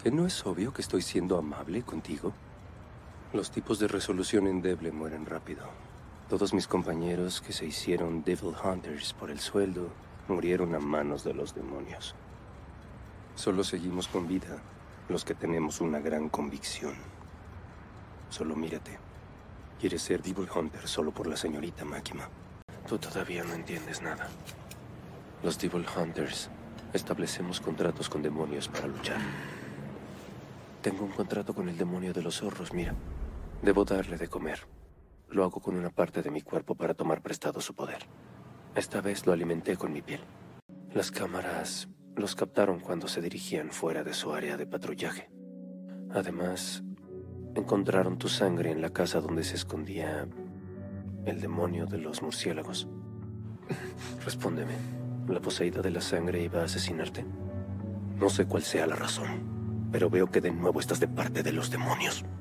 ¿Que no es obvio que estoy siendo amable contigo? Los tipos de resolución endeble mueren rápido. Todos mis compañeros que se hicieron Devil Hunters por el sueldo murieron a manos de los demonios. Solo seguimos con vida los que tenemos una gran convicción. Solo mírate. Quieres ser Devil Hunter solo por la señorita Máquina. Tú todavía no entiendes nada. Los Devil Hunters establecemos contratos con demonios para luchar. Tengo un contrato con el demonio de los zorros, mira. Debo darle de comer. Lo hago con una parte de mi cuerpo para tomar prestado su poder. Esta vez lo alimenté con mi piel. Las cámaras los captaron cuando se dirigían fuera de su área de patrullaje. Además, encontraron tu sangre en la casa donde se escondía el demonio de los murciélagos. Respóndeme, ¿la poseída de la sangre iba a asesinarte? No sé cuál sea la razón, pero veo que de nuevo estás de parte de los demonios.